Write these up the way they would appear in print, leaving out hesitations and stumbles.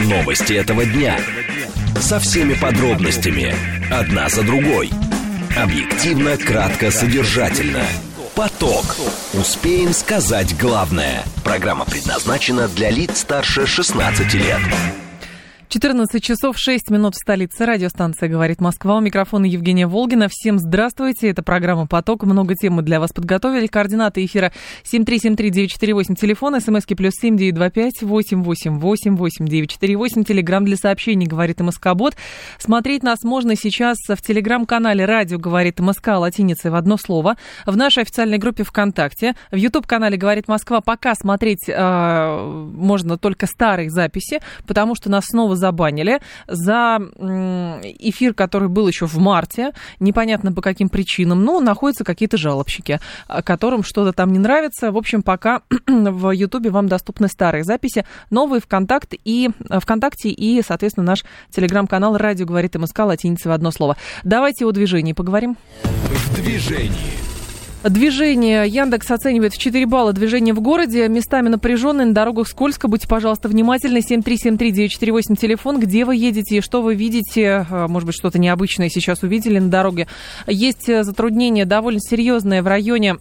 Новости этого дня. Со всеми подробностями. Одна за другой. Объективно, кратко, содержательно. Поток. Успеем сказать главное. Программа предназначена для лиц старше 16 лет. 14 часов 6 минут в столице. Радиостанция «Говорит Москва». У микрофона Евгения Волгина. Всем здравствуйте. Это программа «Поток». Много тем мы для вас подготовили. Координаты эфира 7373948. Телефон. СМСки +7 925 888 8948. Телеграм для сообщений «Говорит МСК-бот». Смотреть нас можно сейчас в телеграм-канале «Радио говорит МСК» латиницей в одно слово. В нашей официальной группе ВКонтакте. В YouTube-канале «Говорит Москва» пока смотреть можно только старые записи, потому что нас снова забанили за эфир, который был еще в марте, непонятно по каким причинам, но находятся какие-то жалобщики, которым что-то там не нравится. В общем, пока в Ютубе вам доступны старые записи, новые ВКонтакте и, соответственно, наш телеграм-канал «Радио говорит МСК» латиницей в одно слово. Давайте о движении поговорим. В движении. Движение. Яндекс оценивает в 4 балла движение в городе. Местами напряженное, на дорогах скользко. Будьте, пожалуйста, внимательны. 7373948 телефон. Где вы едете и что вы видите? Может быть, что-то необычное сейчас увидели на дороге. Есть затруднения довольно серьезные в районе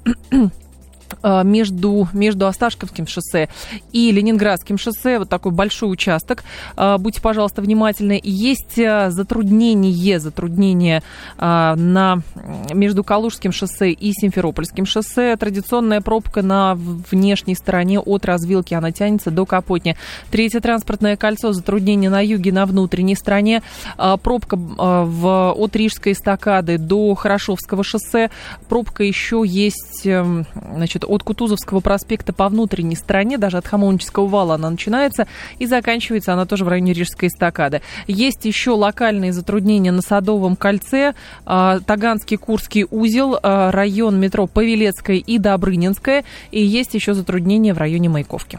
между Осташковским шоссе и Ленинградским шоссе, вот такой большой участок. Будьте, пожалуйста, внимательны. Есть затруднение между Калужским шоссе и Симферопольским шоссе. Традиционная пробка на внешней стороне от развилки, она тянется до Капотни. Третье транспортное кольцо, затруднение на юге, на внутренней стороне. Пробка от Рижской эстакады до Хорошевского шоссе. Пробка еще есть, от Кутузовского проспекта по внутренней стороне, даже от Хамовнического вала она начинается и заканчивается она тоже в районе Рижской эстакады. Есть еще локальные затруднения на Садовом кольце, Таганский Курский узел, район метро Павелецкая и Добрынинская, и есть еще затруднения в районе Маяковки.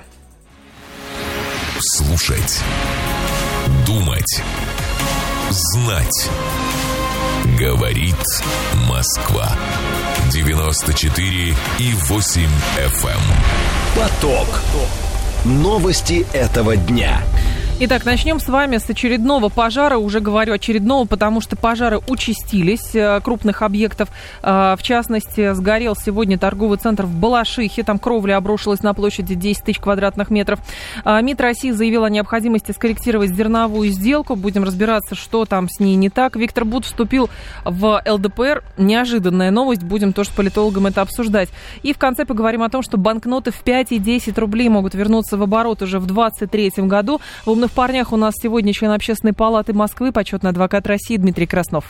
Слушать, думать, знать. Говорит Москва. 94,8 FM. Поток. Новости этого дня. Итак, начнем с вами с очередного пожара. Уже говорю очередного, потому что пожары участились крупных объектов. В частности, сгорел сегодня торговый центр в Балашихе. Там кровля обрушилась на площади 10 тысяч квадратных метров. МИД России заявил о необходимости скорректировать зерновую сделку. Будем разбираться, что там с ней не так. Виктор Бут вступил в ЛДПР. Неожиданная новость. Будем тоже с политологом это обсуждать. И в конце поговорим о том, что банкноты в 5 и 10 рублей могут вернуться в оборот уже в 2023 году. В «Умных парнях» у нас сегодня член Общественной палаты Москвы, почетный адвокат России Дмитрий Краснов.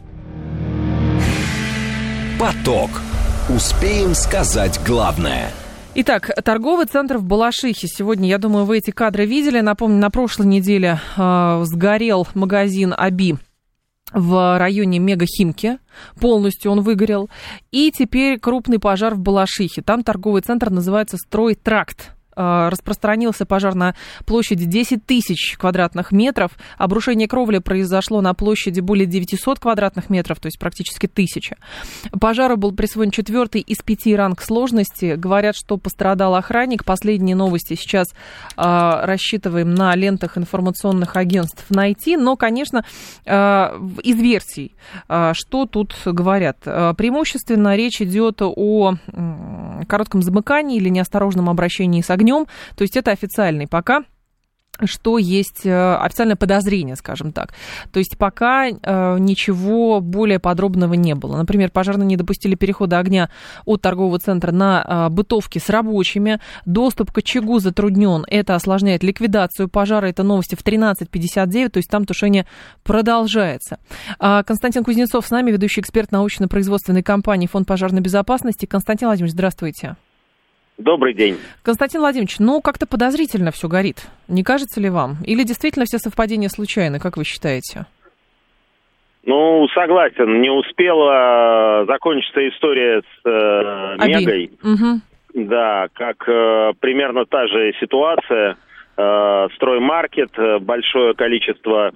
Поток. Успеем сказать главное. Итак, торговый центр в Балашихе. Сегодня, я думаю, вы эти кадры видели. Напомню, на прошлой неделе сгорел магазин «Аби» в районе Мегахимки. Полностью он выгорел. И теперь крупный пожар в Балашихе. Там торговый центр называется «Стройтракт». Распространился пожар на площади 10 тысяч квадратных метров. Обрушение кровли произошло на площади более 900 квадратных метров, то есть практически 1000. Пожару был присвоен 4-й из 5 ранг сложности. Говорят, что пострадал охранник. Последние новости сейчас рассчитываем на лентах информационных агентств найти. Но, конечно, из версий, что тут говорят. Преимущественно речь идет о коротком замыкании или неосторожном обращении с огнем. То есть это официальный пока, что есть официальное подозрение, скажем так. То есть пока ничего более подробного не было. Например, пожарные не допустили перехода огня от торгового центра на бытовки с рабочими. Доступ к очагу затруднен. Это осложняет ликвидацию пожара. Это новости в 13:59, то есть там тушение продолжается. Константин Кузнецов с нами, ведущий эксперт научно-производственной компании «Фонд пожарной безопасности». Константин Владимирович, здравствуйте. Добрый день. Константин Владимирович, как-то подозрительно все горит. Не кажется ли вам? Или действительно все совпадения случайны, как вы считаете? Согласен. Не успела закончиться история с Мегой. Угу. Да, как примерно та же ситуация. Строймаркет, большое количество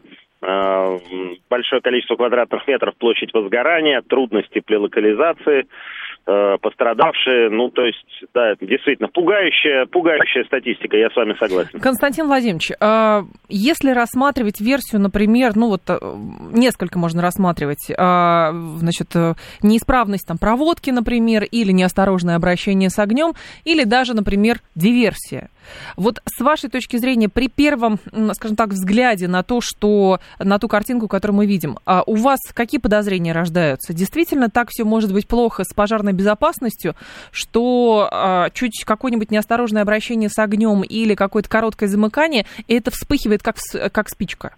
квадратных метров, площадь возгорания, трудности при локализации. пострадавшие, то есть, да, это действительно пугающая статистика, я с вами согласен. Константин Владимирович, если рассматривать версию, например, несколько можно рассматривать, неисправность проводки, например, или неосторожное обращение с огнем, или даже, например, диверсия. Вот с вашей точки зрения, при первом, скажем так, взгляде на ту картинку, которую мы видим, у вас какие подозрения рождаются? Действительно так все может быть плохо с пожарной безопасностью, что чуть какое-нибудь неосторожное обращение с огнем или какое-то короткое замыкание, и это вспыхивает как спичка?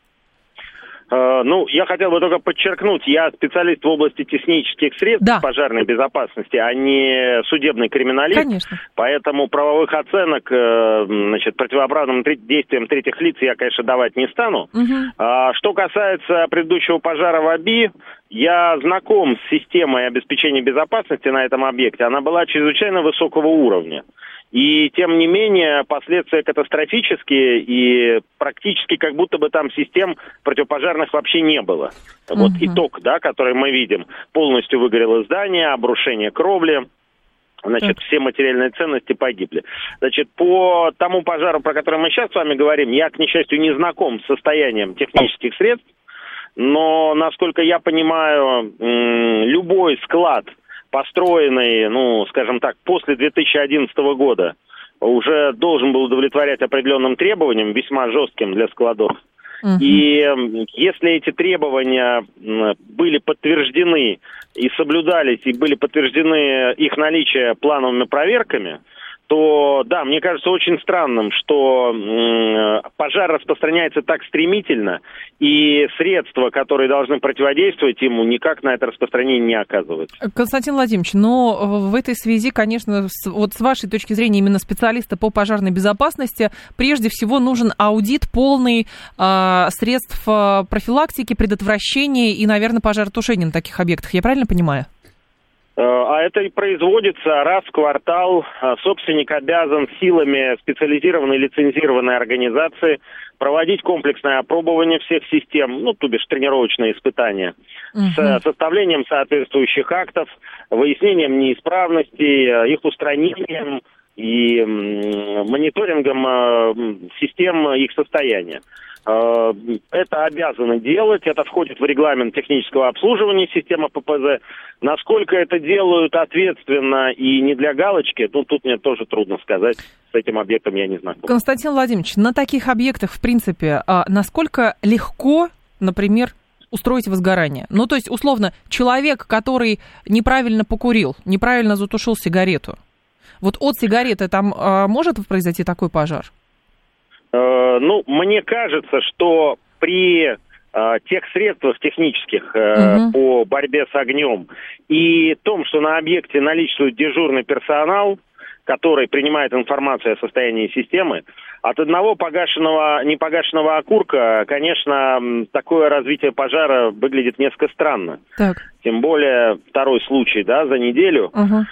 Я хотел бы только подчеркнуть, я специалист в области технических средств пожарной безопасности, а не судебный криминалист. Конечно. Поэтому правовых оценок, противоправным действиям третьих лиц я, конечно, давать не стану. Что касается предыдущего пожара в Оби, я знаком с системой обеспечения безопасности на этом объекте. Она была чрезвычайно высокого уровня. И, тем не менее, последствия катастрофические, и практически как будто бы там систем противопожарных вообще не было. Вот итог, который мы видим. Полностью выгорело здание, обрушение кровли. Все материальные ценности погибли. По тому пожару, про который мы сейчас с вами говорим, я, к несчастью, не знаком с состоянием технических средств. Но, насколько я понимаю, любой склад, построенный, после 2011 года, уже должен был удовлетворять определенным требованиям, весьма жестким для складов. И если эти требования были подтверждены и соблюдались, и были подтверждены их наличие плановыми проверками, то, да, мне кажется очень странным, что пожар распространяется так стремительно, и средства, которые должны противодействовать ему, никак на это распространение не оказываются. Константин Владимирович, но в этой связи, конечно, с вашей точки зрения, именно специалиста по пожарной безопасности, прежде всего нужен аудит полный средств профилактики, предотвращения и, наверное, пожаротушения на таких объектах. Я правильно понимаю? А это и производится раз в квартал. Собственник обязан силами специализированной лицензированной организации проводить комплексное опробование всех систем, то бишь тренировочные испытания, с составлением соответствующих актов, выяснением неисправностей, их устранением и мониторингом систем их состояния. Это обязаны делать, это входит в регламент технического обслуживания системы ППЗ. Насколько это делают ответственно и не для галочки, тут мне тоже трудно сказать, с этим объектом я не знаком. Константин Владимирович, на таких объектах, в принципе, насколько легко, например, устроить возгорание? То есть, условно, человек, который неправильно покурил, неправильно затушил сигарету, вот от сигареты там может произойти такой пожар? Мне кажется, что при тех средствах технических по борьбе с огнем и том, что на объекте наличествует дежурный персонал, который принимает информацию о состоянии системы, от одного непогашенного окурка, конечно, такое развитие пожара выглядит несколько странно. Так. Тем более второй случай, за неделю.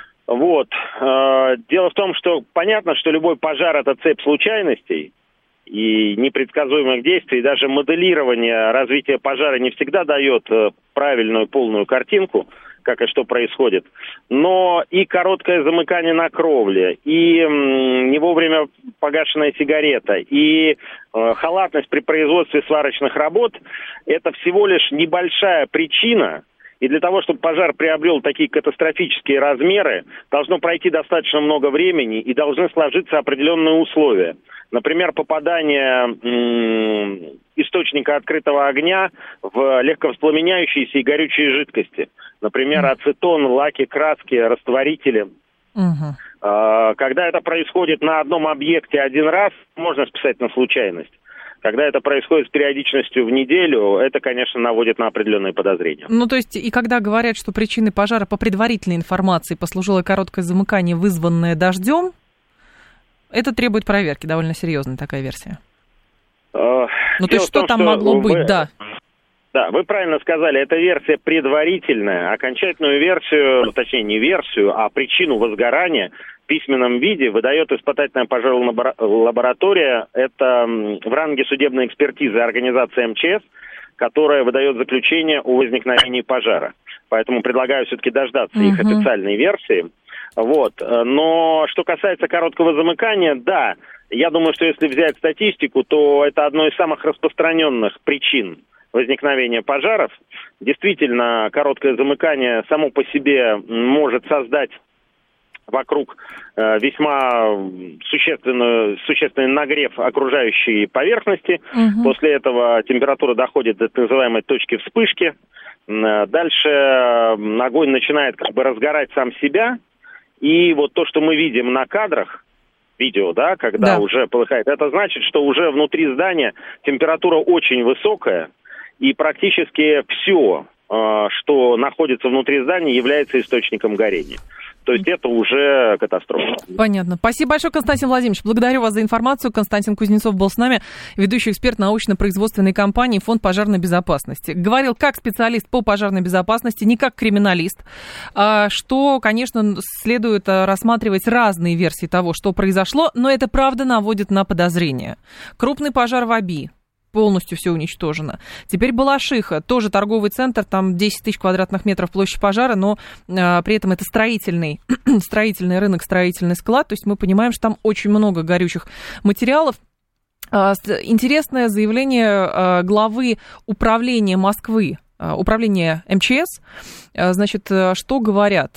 Дело в том, что понятно, что любой пожар – это цепь случайностей и непредсказуемых действий. Даже моделирование развития пожара не всегда дает правильную полную картинку, как и что происходит. Но и короткое замыкание на кровле, и не вовремя погашенная сигарета, и халатность при производстве сварочных работ – это всего лишь небольшая причина. И для того, чтобы пожар приобрел такие катастрофические размеры, должно пройти достаточно много времени и должны сложиться определенные условия. Например, попадание источника открытого огня в легковоспламеняющиеся и горючие жидкости. Например, ацетон, лаки, краски, растворители. Когда это происходит на одном объекте один раз, можно списать на случайность. Когда это происходит с периодичностью в неделю, это, конечно, наводит на определенные подозрения. То есть, и когда говорят, что причиной пожара по предварительной информации послужило короткое замыкание, вызванное дождем, это требует проверки, довольно серьезная такая версия. То есть, что там могло быть, да? Да, вы правильно сказали, это версия предварительная. Окончательную версию, точнее не версию, а причину возгорания в письменном виде выдает испытательная пожарная лаборатория. Это в ранге судебной экспертизы организация МЧС, которая выдает заключение о возникновении пожара. Поэтому предлагаю все-таки дождаться их официальной версии. Вот. Но что касается короткого замыкания, да, я думаю, что если взять статистику, то это одно из самых распространенных причин возникновения пожаров. Действительно, короткое замыкание само по себе может создать вокруг весьма существенный нагрев окружающей поверхности. После этого температура доходит до так называемой точки вспышки. Дальше огонь начинает как бы разгорать сам себя. И вот то, что мы видим на кадрах, видео, да, когда уже полыхает, это значит, что уже внутри здания температура очень высокая, и практически все, что находится внутри здания, является источником горения. То есть это уже катастрофа. Понятно. Спасибо большое, Константин Владимирович. Благодарю вас за информацию. Константин Кузнецов был с нами, ведущий эксперт научно-производственной компании «Фонд пожарной безопасности». Говорил как специалист по пожарной безопасности, не как криминалист, что, конечно, следует рассматривать разные версии того, что произошло, но это правда наводит на подозрения. Крупный пожар в Оби. Полностью все уничтожено. Теперь Балашиха, тоже торговый центр, там 10 тысяч квадратных метров площадь пожара, но при этом это строительный рынок, строительный склад, то есть мы понимаем, что там очень много горючих материалов. Интересное заявление главы управления Москвы, управление МЧС, значит, что говорят?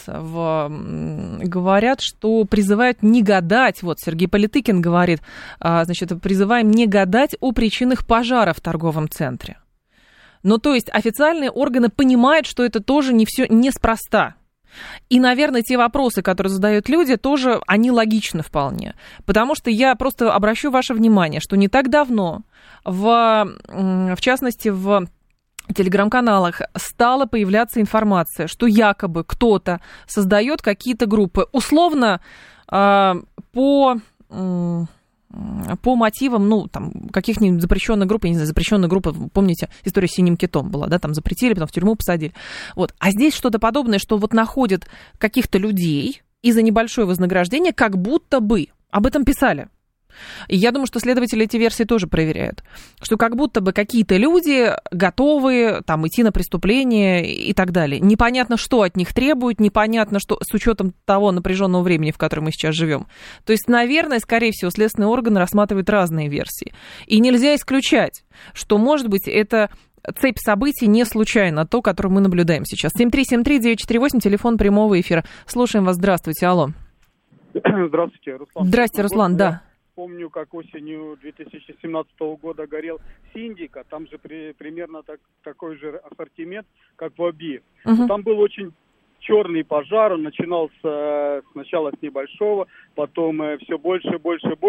Говорят, что призывают не гадать, вот Сергей Политыкин говорит, значит, призываем не гадать о причинах пожара в торговом центре. Ну, то есть официальные органы понимают, что это тоже не все неспроста. И, наверное, те вопросы, которые задают люди, тоже, они логичны вполне. Потому что я просто обращу ваше внимание, что не так давно, в частности, в телеграм-каналах стала появляться информация, что якобы кто-то создает какие-то группы, условно, по мотивам, ну, там, каких-нибудь запрещенных групп, я не знаю, запрещенная группа, помните, история с синим китом была, да, там запретили, потом в тюрьму посадили. Вот. А здесь что-то подобное, что вот находят каких-то людей и за небольшое вознаграждение, как будто бы, об этом писали. И я думаю, что следователи эти версии тоже проверяют, что как будто бы какие-то люди готовы там идти на преступление и так далее. Непонятно, что от них требуют, непонятно, что с учетом того напряженного времени, в котором мы сейчас живем. То есть, наверное, скорее всего, следственные органы рассматривают разные версии. И нельзя исключать, что, может быть, это цепь событий не случайно, то, которое мы наблюдаем сейчас. 7373948, телефон прямого эфира. Слушаем вас. Здравствуйте. Алло. Здравствуйте, Руслан. Здрасте, Руслан, да. Помню, как осенью 2017 года горел Синдика, там же примерно такой же ассортимент, как в Оби. Там был очень черный пожар, он начинался сначала с небольшого, потом все больше.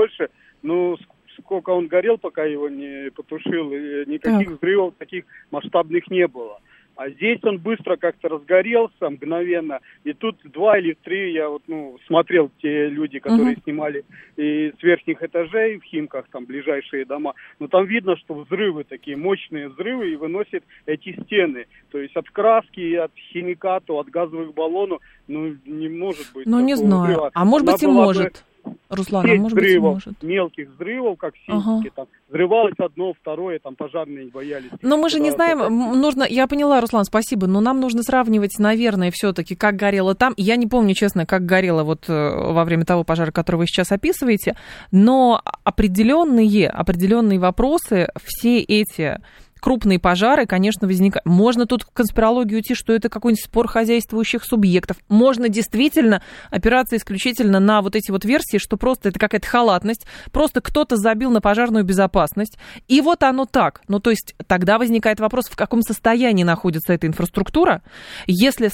Ну, сколько он горел, пока его не потушил, никаких взрывов таких масштабных не было. А здесь он быстро как-то разгорелся, мгновенно. И тут 2 или 3, я вот, смотрел те люди, которые снимали и с верхних этажей в Химках, там ближайшие дома. Но там видно, что взрывы такие, мощные взрывы, и выносят эти стены. То есть от краски, от химиката, от газовых баллонов, не может быть. Ну, не знаю. Взрыва. А может быть и может. Руслан, а может быть и может. Мелких взрывов, как синтики, там взрывалось одно, второе, там пожарные не боялись. Но мы же не знаем, нужно, я поняла, Руслан, спасибо, но нам нужно сравнивать, наверное, все-таки, как горело там. Я не помню, честно, как горело вот во время того пожара, который вы сейчас описываете, но определенные вопросы, все эти крупные пожары, конечно, возникают. Можно тут в конспирологию уйти, что это какой-нибудь спор хозяйствующих субъектов. Можно действительно опираться исключительно на вот эти вот версии, что просто это какая-то халатность, просто кто-то забил на пожарную безопасность, и вот оно так. Ну, то есть тогда возникает вопрос, в каком состоянии находится эта инфраструктура. Если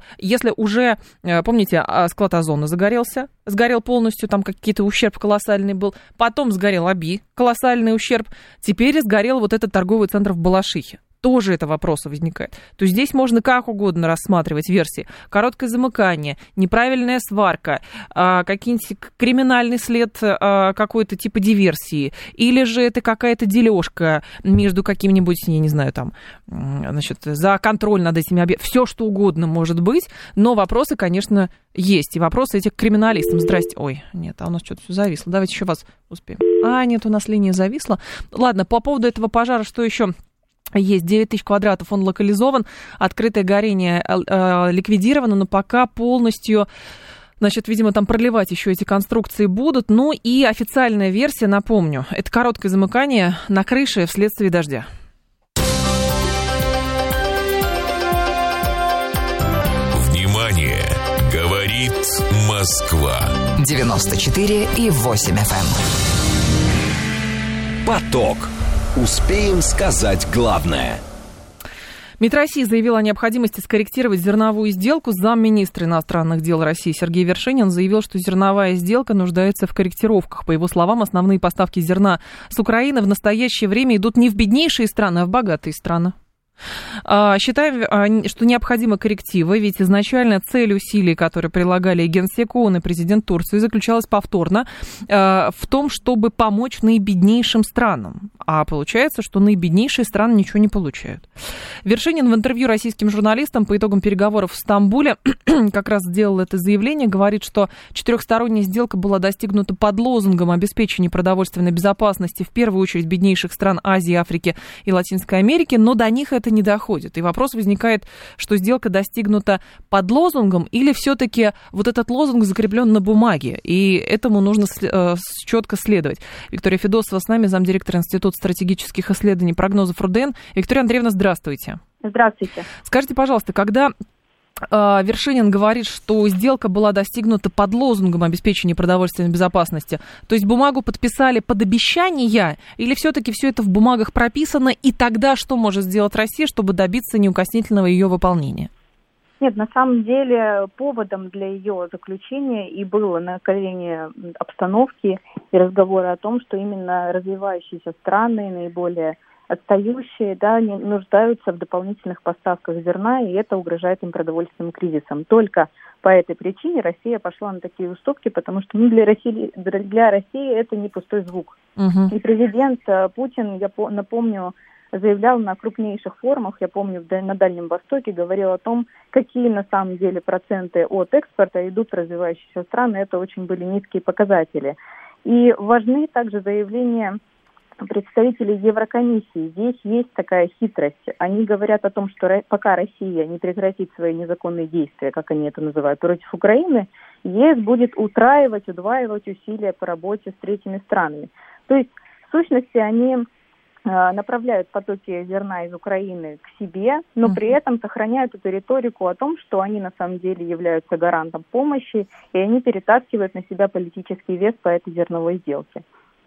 уже, помните, склад Озона сгорел полностью, там какой-то ущерб колоссальный был, потом сгорел Оби, колоссальный ущерб, теперь сгорел вот этот торговый центр в Балашихе. Тоже это вопросы возникает. То есть здесь можно как угодно рассматривать версии. Короткое замыкание, неправильная сварка, какой-нибудь криминальный след какой-то типа диверсии, или же это какая-то дележка между каким-нибудь, я не знаю, там, значит, за контроль над этими объектами. Все что угодно может быть, но вопросы, конечно, есть. И вопросы этих к криминалистам. Здрасте. Ой, нет, а у нас что-то все зависло. Давайте еще вас успеем. Нет, у нас линия зависла. Ладно, по поводу этого пожара, что еще есть 9 тысяч квадратов, он локализован, открытое горение ликвидировано, но пока полностью, значит, видимо, там проливать еще эти конструкции будут. Ну и официальная версия, напомню, это короткое замыкание на крыше вследствие дождя. Внимание! Говорит Москва. 94,8 FM. Поток. Успеем сказать главное. МИД России заявил о необходимости скорректировать зерновую сделку. Замминистра иностранных дел России Сергей Вершинин заявил, что зерновая сделка нуждается в корректировках. По его словам, основные поставки зерна с Украины в настоящее время идут не в беднейшие страны, а в богатые страны. Считаем, что необходимы коррективы, ведь изначально цель усилий, которые прилагали и Генсек ООН, и президент Турции, заключалась повторно в том, чтобы помочь наибеднейшим странам. А получается, что наибеднейшие страны ничего не получают. Вершинин в интервью российским журналистам по итогам переговоров в Стамбуле как раз сделал это заявление, говорит, что четырехсторонняя сделка была достигнута под лозунгом обеспечения продовольственной безопасности в первую очередь беднейших стран Азии, Африки и Латинской Америки, но до них это не доходит. И вопрос возникает, что сделка достигнута под лозунгом или все-таки вот этот лозунг закреплен на бумаге, и этому нужно четко следовать. Виктория Федосова с нами, замдиректора Института стратегических исследований прогнозов РУДН. Виктория Андреевна, здравствуйте. Здравствуйте. Скажите, пожалуйста, когда Вершинин говорит, что сделка была достигнута под лозунгом обеспечения продовольственной безопасности, то есть бумагу подписали под обещание, или все-таки все это в бумагах прописано, и тогда что может сделать Россия, чтобы добиться неукоснительного ее выполнения? Нет, на самом деле поводом для ее заключения и было накаление обстановки и разговоры о том, что именно развивающиеся страны, наиболее отстающие, не нуждаются в дополнительных поставках зерна, и это угрожает им продовольственным кризисом. Только по этой причине Россия пошла на такие уступки, потому что для России это не пустой звук. И президент Путин, я напомню, заявлял на крупнейших форумах, я помню, на Дальнем Востоке, говорил о том, какие на самом деле проценты от экспорта идут в развивающиеся страны. Это очень были низкие показатели. И важны также заявления представителей Еврокомиссии. Здесь есть такая хитрость. Они говорят о том, что пока Россия не прекратит свои незаконные действия, как они это называют, против Украины, ЕС будет удваивать усилия по работе с третьими странами. То есть, в сущности, они направляют потоки зерна из Украины к себе, но при этом сохраняют эту риторику о том, что они на самом деле являются гарантом помощи, и они перетаскивают на себя политический вес по этой зерновой сделке.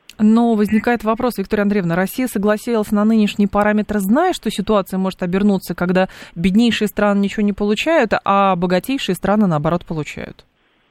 Но возникает вопрос, Виктория Андреевна, Россия согласилась на нынешние параметры, зная, что ситуация может обернуться, когда беднейшие страны ничего не получают, а богатейшие страны, наоборот, получают?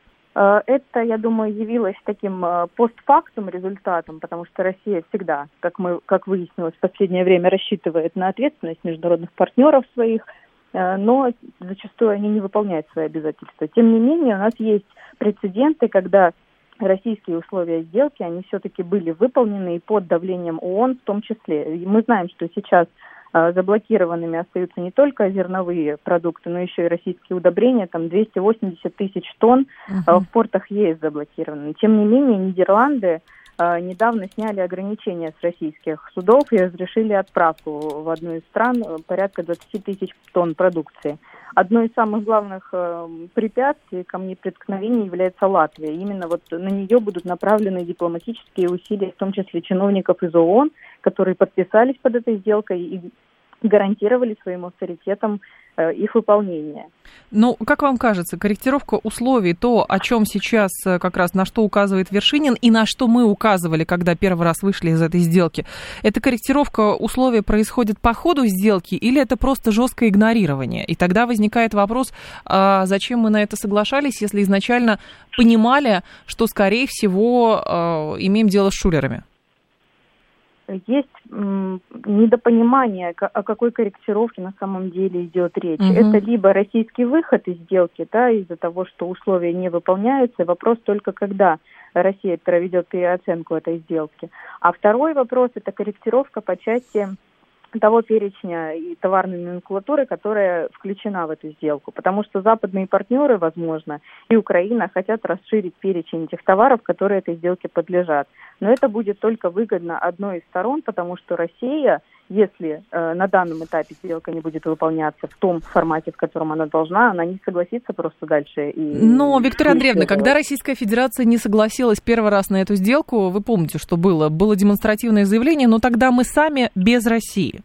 Это, я думаю, явилось таким постфактум результатом, потому что Россия всегда, как выяснилось в последнее время, рассчитывает на ответственность международных партнеров своих, но зачастую они не выполняют свои обязательства. Тем не менее, у нас есть прецеденты, когда российские условия сделки, они все-таки были выполнены и под давлением ООН в том числе. И мы знаем, что сейчас заблокированными остаются не только зерновые продукты, но еще и российские удобрения, там 280 тысяч тонн в портах ЕС заблокированы. Тем не менее, Нидерланды недавно сняли ограничения с российских судов и разрешили отправку в одну из стран порядка 20 тысяч тонн продукции. Одно из самых главных препятствий, камней преткновения, является Латвия. Именно вот на нее будут направлены дипломатические усилия, в том числе чиновников из ООН, которые подписались под этой сделкой и гарантировали своим авторитетом их выполнение. Ну, как вам кажется, корректировка условий, то, о чем сейчас как раз на что указывает Вершинин и на что мы указывали, когда первый раз вышли из этой сделки, эта корректировка условий происходит по ходу сделки или это просто жесткое игнорирование? И тогда возникает вопрос, зачем мы на это соглашались, если изначально понимали, что, скорее всего, имеем дело с шулерами? Есть недопонимание, о какой корректировке на самом деле идет речь. Это либо российский выход из сделки, из-за того, что условия не выполняются. Вопрос только, когда Россия проведет переоценку этой сделки. А второй вопрос – это корректировка по части того перечня и товарной номенклатуры, которая включена в эту сделку. Потому что западные партнеры, возможно, и Украина хотят расширить перечень этих товаров, которые этой сделке подлежат. Но это будет только выгодно одной из сторон, потому что Россия если на данном этапе сделка не будет выполняться в том формате, в котором она должна, она не согласится просто дальше. Но, Виктория Андреевна, когда Российская Федерация не согласилась первый раз на эту сделку, вы помните, что было? Было демонстративное заявление, но тогда мы сами без России.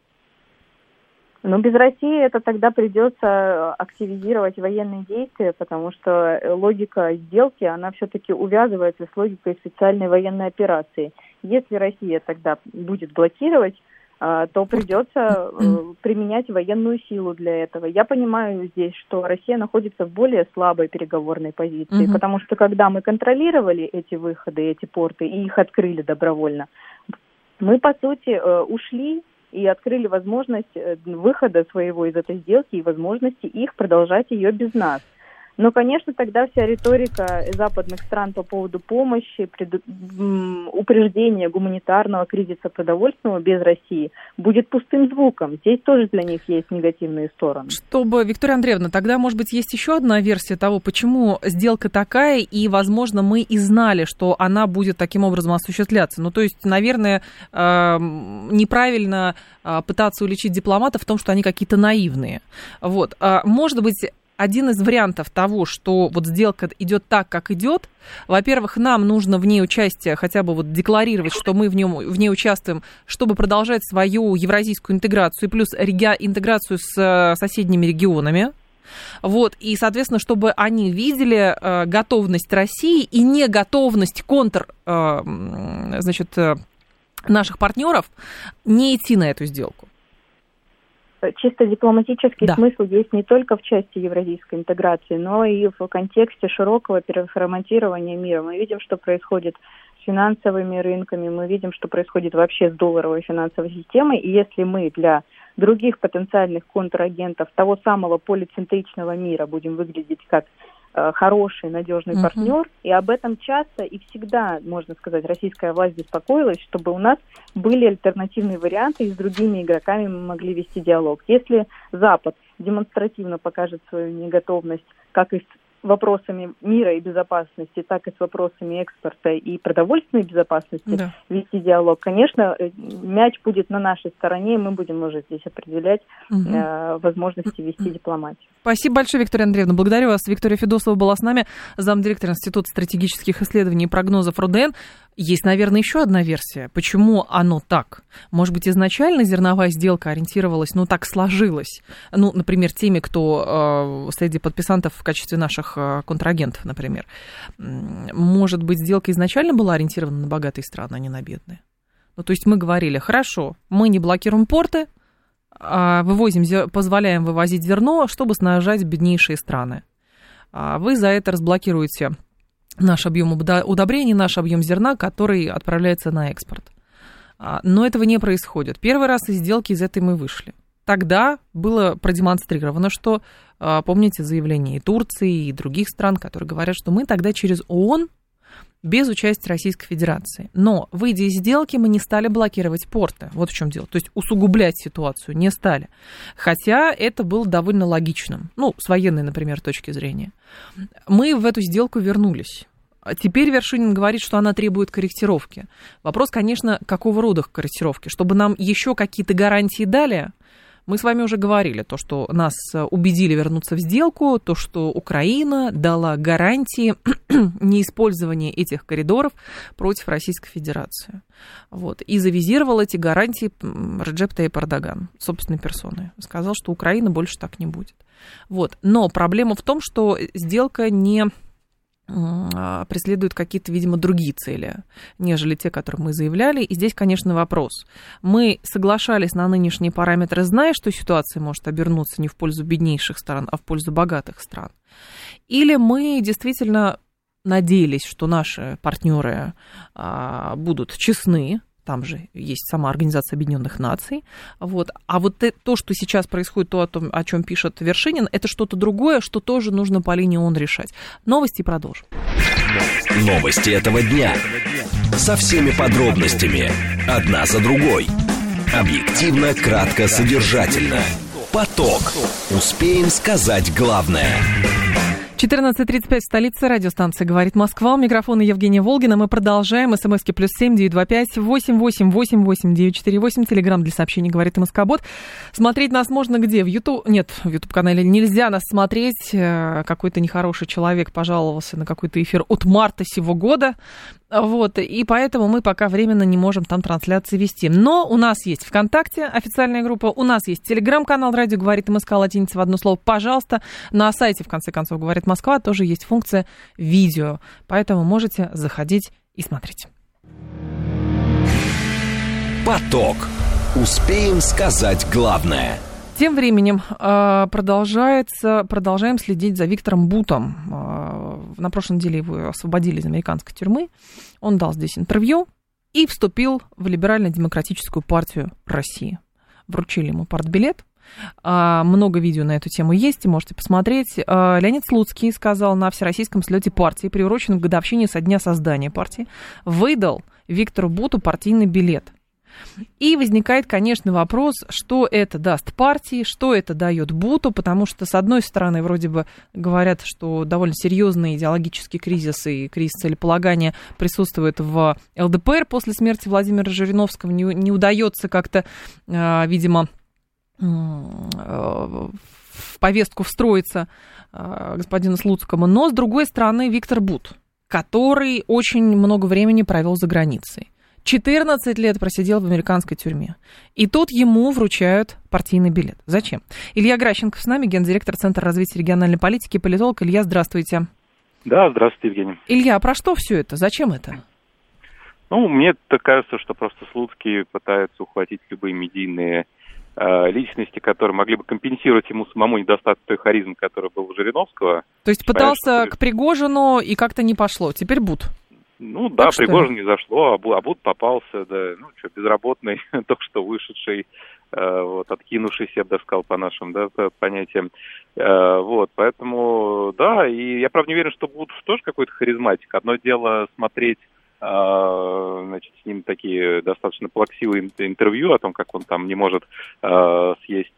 Но без России это тогда придется активизировать военные действия, потому что логика сделки, она все-таки увязывается с логикой специальной военной операции. Если Россия тогда будет блокировать, то придется применять военную силу для этого. Я понимаю здесь, что Россия находится в более слабой переговорной позиции, потому что когда мы контролировали эти выходы, эти порты, и их открыли добровольно, мы, по сути, ушли и открыли возможность выхода своего из этой сделки и возможности их продолжать ее без нас. Но, конечно, тогда вся риторика западных стран по поводу помощи, упреждения гуманитарного кризиса продовольственного без России будет пустым звуком. Здесь тоже для них есть негативные стороны. Чтобы, Виктория Андреевна, тогда, может быть, есть еще одна версия того, почему сделка такая, и, возможно, мы и знали, что она будет таким образом осуществляться. Ну, то есть, наверное, неправильно пытаться уличить дипломатов в том, что они какие-то наивные. Вот. Может быть, один из вариантов того, что вот сделка идет так, как идет, во-первых, нам нужно в ней участие, хотя бы вот декларировать, что мы в ней участвуем, чтобы продолжать свою евразийскую интеграцию и плюс интеграцию с соседними регионами. Вот, и, соответственно, чтобы они видели готовность России и не готовность наших партнеров не идти на эту сделку. Чисто дипломатический смысл есть не только в части евразийской интеграции, но и в контексте широкого переформатирования мира. Мы видим, что происходит с финансовыми рынками, мы видим, что происходит вообще с долларовой финансовой системой. И если мы для других потенциальных контрагентов того самого полицентричного мира будем выглядеть как хороший, надежный партнер, и об этом часто и всегда, можно сказать, российская власть беспокоилась, чтобы у нас были альтернативные варианты, и с другими игроками мы могли вести диалог. Если Запад демонстративно покажет свою неготовность как и с вопросами мира и безопасности, так и с вопросами экспорта и продовольственной безопасности вести диалог, конечно, мяч будет на нашей стороне, и мы будем уже здесь определять возможности вести дипломатию. Спасибо большое, Виктория Андреевна. Благодарю вас. Виктория Федосова была с нами, замдиректора Института стратегических исследований и прогнозов РУДН. Есть, наверное, еще одна версия. Почему оно так? Может быть, изначально зерновая сделка ориентировалась, так сложилось. Например, теми, кто среди подписантов в качестве наших контрагентов, например. Может быть, сделка изначально была ориентирована на богатые страны, а не на бедные. То есть мы говорили, хорошо, мы не блокируем порты, позволяем вывозить зерно, чтобы снабжать беднейшие страны. Вы за это разблокируете наш объем удобрений, наш объем зерна, который отправляется на экспорт. Но этого не происходит. Первый раз из сделки из этой мы вышли. Тогда было продемонстрировано, что, помните, заявление и Турции, и других стран, которые говорят, что мы тогда через ООН без участия Российской Федерации. Но, выйдя из сделки, мы не стали блокировать порты. Вот в чем дело. То есть усугублять ситуацию не стали. Хотя это было довольно логичным. С военной, например, точки зрения. Мы в эту сделку вернулись. Теперь Вершинин говорит, что она требует корректировки. Вопрос, конечно, какого рода корректировки? Чтобы нам еще какие-то гарантии дали? Мы с вами уже говорили, то, что нас убедили вернуться в сделку, то, что Украина дала гарантии неиспользования этих коридоров против Российской Федерации. Вот. И завизировал эти гарантии Реджеп Тайип Эрдоган собственной персоной. Сказал, что Украина больше так не будет. Вот. Но проблема в том, что сделка не преследуют какие-то, видимо, другие цели, нежели те, которые мы заявляли. И здесь, конечно, вопрос. Мы соглашались на нынешние параметры, зная, что ситуация может обернуться не в пользу беднейших стран, а в пользу богатых стран. Или мы действительно надеялись, что наши партнеры будут честны, там же есть сама Организация Объединенных Наций. Вот. А вот то, что сейчас происходит, то, о чем пишет Вершинин, это что-то другое, что тоже нужно по линии ООН решать. Новости продолжим. Новости этого дня. Со всеми подробностями. Одна за другой. Объективно, кратко, содержательно. Поток. Успеем сказать главное. 14:35 в столице. Радиостанция «Говорит Москва». У микрофона Евгения Волгина. Мы продолжаем. СМСки +7 925 88 88 948. Телеграм для сообщений «Говорит Москобот». Смотреть нас можно где? В YouTube? Нет, в YouTube-канале нельзя нас смотреть. Какой-то нехороший человек пожаловался на какой-то эфир от марта сего года. Вот, и поэтому мы пока временно не можем там трансляции вести. Но у нас есть ВКонтакте официальная группа, у нас есть Телеграм-канал «Радио говорит МСК», латиница в одно слово. Пожалуйста, на сайте, в конце концов, «Говорит Москва», тоже есть функция видео, поэтому можете заходить и смотреть. Поток. Успеем сказать главное. Тем временем продолжаем следить за Виктором Бутом. На прошлой неделе его освободили из американской тюрьмы. Он дал здесь интервью и вступил в Либерально-демократическую партию России. Вручили ему партбилет. Много видео на эту тему есть, и можете посмотреть. Леонид Слуцкий сказал на всероссийском слете партии, приуроченном к годовщине со дня создания партии, выдал Виктору Буту партийный билет. И возникает, конечно, вопрос, что это даст партии, что это дает Буту, потому что, с одной стороны, вроде бы говорят, что довольно серьезный идеологический кризис и кризис целеполагания присутствует в ЛДПР после смерти Владимира Жириновского. Не удается как-то, видимо, в повестку встроиться господину Слуцкому. Но, с другой стороны, Виктор Бут, который очень много времени провел за границей. 14 лет просидел в американской тюрьме. И тут ему вручают партийный билет. Зачем? Илья Гращенко с нами, гендиректор Центра развития региональной политики, политолог. Илья, здравствуйте. Да, здравствуйте, Евгений. Илья, а про что все это? Зачем это? Мне кажется, что просто Слуцкий пытается ухватить любые медийные личности, которые могли бы компенсировать ему самому недостаток той харизмы, который был у Жириновского. То есть пытался к Пригожину и как-то не пошло. Теперь Бут. Да, Пригожин не зашло, а Бут попался, безработный, только что вышедший, откинувшийся, я бы даже сказал, по нашим, понятиям. Поэтому, и я, правда, не уверен, что Бут тоже какой-то харизматик. Одно дело смотреть, с ним такие достаточно плаксивые интервью о том, как он там не может съесть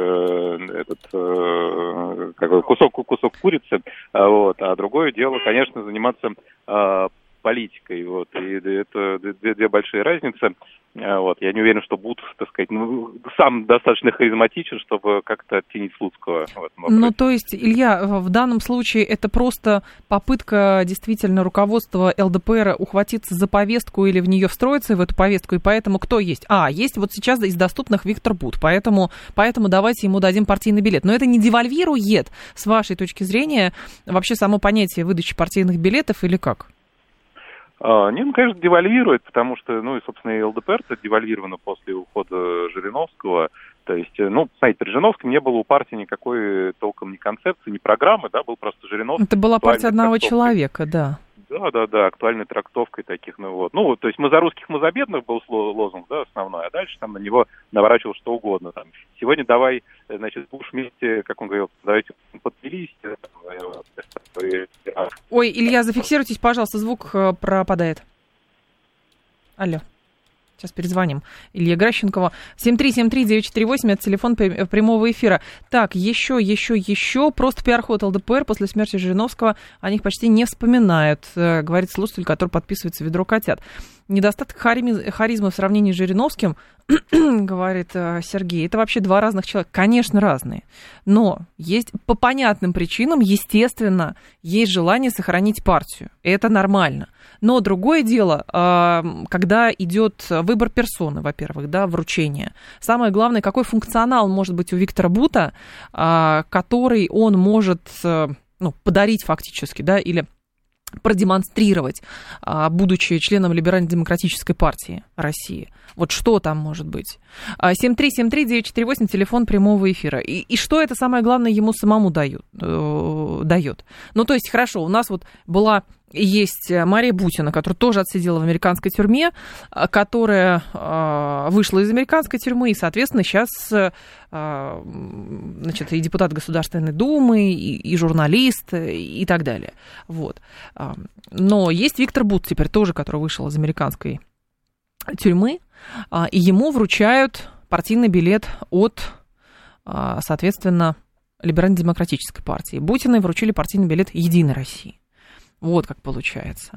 кусок курицы, а другое дело, конечно, заниматься политикой, и это две большие разницы. Я не уверен, что Бут, сам достаточно харизматичен, чтобы как-то оттенить Слуцкого. То есть, Илья, в данном случае это просто попытка действительно руководства ЛДПР ухватиться за повестку или в нее встроиться в эту повестку, и поэтому кто есть? Есть вот сейчас из доступных Виктор Бут, поэтому давайте ему дадим партийный билет. Но это не девальвирует, с вашей точки зрения, вообще само понятие выдачи партийных билетов или как? Конечно, девальвирует, потому что, собственно, и ЛДПР-то девальвировано после ухода Жириновского. То есть, смотрите, при Жириновском не было у партии никакой толком ни концепции, ни программы, был просто Жириновский. Это была партия одного человека, да. Да, актуальной трактовкой таких, то есть мы за русских, мы за бедных был лозунг, основной, а дальше там на него наворачивал что угодно. Сегодня давай, будешь вместе, как он говорил, давайте подпились. Ой, Илья, зафиксируйтесь, пожалуйста, звук пропадает. Алло. Сейчас перезвоним. Илья Гращенкова. 7373948, это телефон прямого эфира. Так, еще. Просто пиар-ход ЛДПР после смерти Жириновского о них почти не вспоминают, говорит слушатель, который подписывается в ведро котят. Недостаток харизмы в сравнении с Жириновским, говорит Сергей, это вообще два разных человека. Конечно, разные. Но есть по понятным причинам, естественно, есть желание сохранить партию. Это нормально. Но другое дело, когда идет выбор персоны, во-первых, вручение. Самое главное, какой функционал может быть у Виктора Бута, который он может подарить фактически, или продемонстрировать, будучи членом Либерально-демократической партии России. Вот что там может быть? 7373948, телефон прямого эфира. И что это, самое главное, ему самому дает? То есть, хорошо, у нас есть Мария Бутина, которая тоже отсидела в американской тюрьме, которая вышла из американской тюрьмы, и, соответственно, сейчас и депутат Государственной Думы, и журналист, и так далее. Но есть Виктор Бут теперь тоже, который вышел из американской тюрьмы, и ему вручают партийный билет от, соответственно, Либерально-демократической партии. Бутиной вручили партийный билет «Единой России». Вот как получается.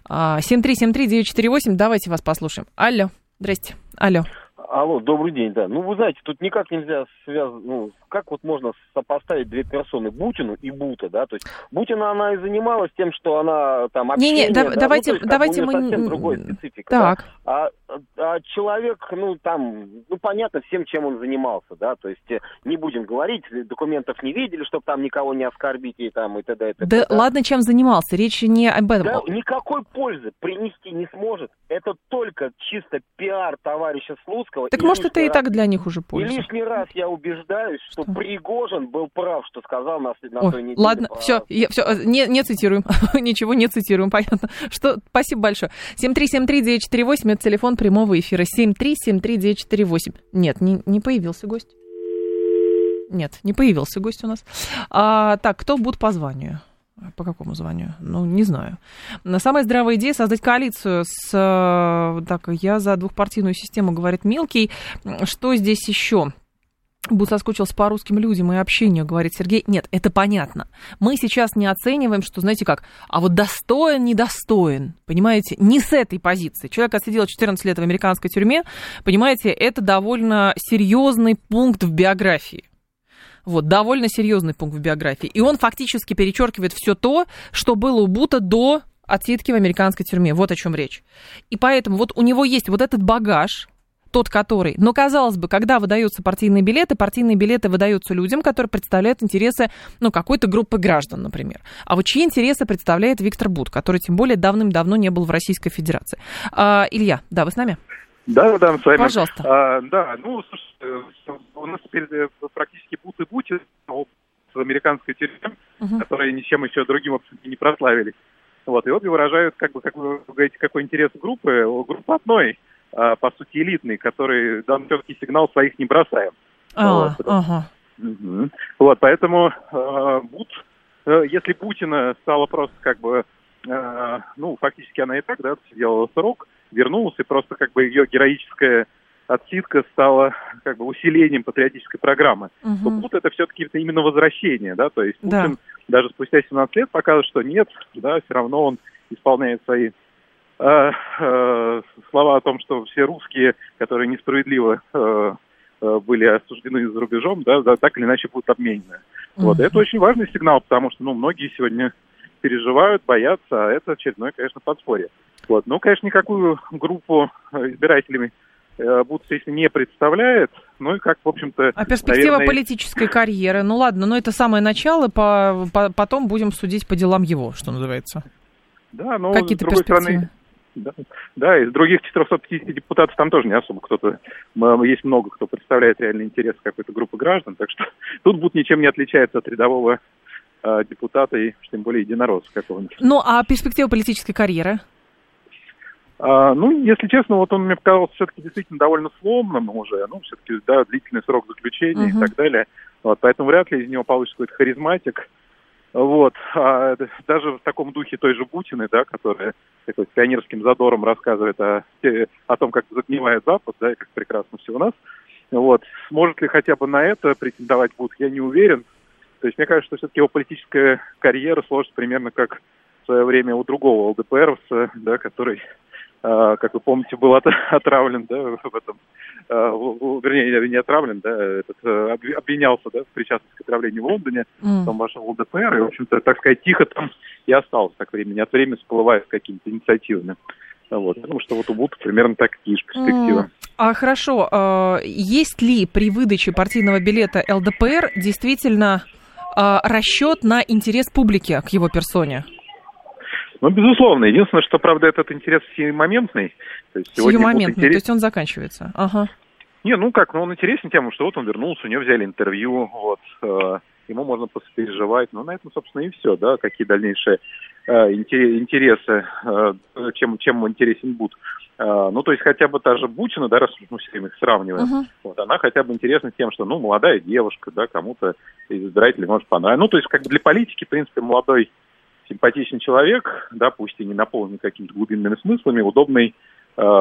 7373948, давайте вас послушаем. Алло, здрасте. Алло, добрый день, да. Ну, вы знаете, тут никак нельзя связать, как вот можно сопоставить две персоны, Бутину и Бута, да, то есть Бутина, она и занималась тем, что она там общение, давайте мы... совсем другой специфика, так. Да? А человек, понятно всем, чем он занимался, да, то есть не будем говорить, документов не видели, чтобы там никого не оскорбить и там и т.д. и т.п. Да ладно, чем занимался, речь не об этом. Да, никакой пользы принести не сможет, это только чисто пиар товарища Слуцкого. Так может это и так для них уже польза. И лишний раз я убеждаюсь, что Пригожин был прав, что сказал на той неделе. Ладно, все, не цитируем, ничего не цитируем, понятно. Спасибо большое. 7373948, это телефон прямого эфира. 7373948. Нет, не появился гость. Нет, не появился гость у нас. Так, кто будет по званию? По какому званию? Не знаю. Самая здравая идея — создать коалицию с... Так, я за двухпартийную систему, говорит Милкий. Что здесь еще? Будь соскучился по русским людям и общению, говорит Сергей. Нет, это понятно. Мы сейчас не оцениваем, что, знаете как, а вот достоин, недостоин, понимаете, не с этой позиции. Человек отсидел 14 лет в американской тюрьме, понимаете, это довольно серьезный пункт в биографии. Вот, довольно серьезный пункт в биографии. И он фактически перечеркивает все то, что было у Бута до отсидки в американской тюрьме. Вот о чем речь. И поэтому вот у него есть вот этот багаж, тот, который... Но, казалось бы, когда выдаются партийные билеты выдаются людям, которые представляют интересы, какой-то группы граждан, например. А вот чьи интересы представляет Виктор Бут, который, тем более, давным-давно не был в Российской Федерации. Илья, да, вы с нами? Да, с вами. Пожалуйста. Слушайте, у нас теперь практически Бут и Бутин в американской тюрьме, которые ничем еще другим, в общем-то, не прославились. Вот, и обе выражают, как вы говорите, какой интерес группы одной, по сути, элитный, который дан четкий сигнал, своих не бросаем. Вот, поэтому Бут, если Путина стало просто фактически она и так, да, сидела срок, вернулась, и просто ее героическая отсидка стала усилением патриотической программы. То Бут это все-таки именно возвращение, да, то есть Путин даже спустя 17 лет показывает, что нет, да, все равно он исполняет свои слова о том, что все русские, которые несправедливо были осуждены за рубежом, да, так или иначе будут обменены. Вот. Это очень важный сигнал, потому что многие сегодня переживают, боятся, а это очередное, конечно, подспорье. Вот. Конечно, никакую группу избирателей Бут, если не представляет, и как, в общем-то... А перспектива политической карьеры? Ладно, это самое начало, потом будем судить по делам его, что называется. Да, какие-то перспективы? Да, из других 450 депутатов там тоже не особо кто-то... Есть много, кто представляет реальный интерес какой-то группы граждан, так что тут Бут ничем не отличается от рядового депутата и, тем более, единоросса какого-нибудь. А перспектива политической карьеры? Если честно, он мне показался все-таки действительно довольно сломным уже, все-таки, да, длительный срок заключения и так далее. Вот, поэтому вряд ли из него получится какой-то харизматик. Вот. Даже в таком духе той же Бутиной, да, которая с пионерским задором рассказывает о том, как загнивает Запад, да, и как прекрасно все у нас. Вот. Сможет ли хотя бы на это претендовать Бут, я не уверен. То есть мне кажется, что все-таки его политическая карьера сложится примерно как в свое время у другого ЛДПРовца, да, который, как вы помните, был отравлен, да, в этом, вернее, не отравлен, да, обвинялся, да, в причастности к отравлению в Лондоне, там вошел в ЛДПР, и, в общем-то, так сказать, тихо там и остался так времени от времени, всплывая с какими-то инициативами. Вот, потому что вот у Бута примерно такие же перспективы. Хорошо. Есть ли при выдаче партийного билета ЛДПР действительно расчет на интерес публики к его персоне? Безусловно. Единственное, что, правда, этот интерес сиюмоментный. Сиюмоментный, то есть он заканчивается. Ага. Он интересен тем, что вот он вернулся, у него взяли интервью, вот, ему можно посопереживать. На этом, собственно, и все, да, какие дальнейшие интересы, чем интересен Бут. То есть хотя бы та же Бутина, да, раз мы все время их сравниваем, вот, она хотя бы интересна тем, что, молодая девушка, да, кому-то из избирателей может понравиться. То есть для политики, в принципе, молодой симпатичный человек, да, пусть и не наполнен какими-то глубинными смыслами, удобный